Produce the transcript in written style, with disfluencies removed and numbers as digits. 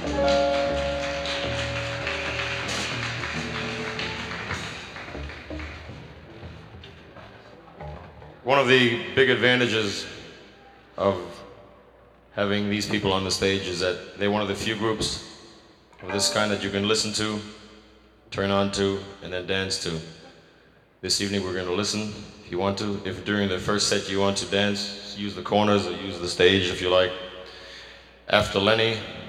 One of the big advantages of having these people on the stage is that they're one of the few groups of this kind that you can listen to, turn on to, and then dance to. This evening we're going to listen if you want to. If during the first set you want to dance, use the corners or use the stage if you like. After Lenny,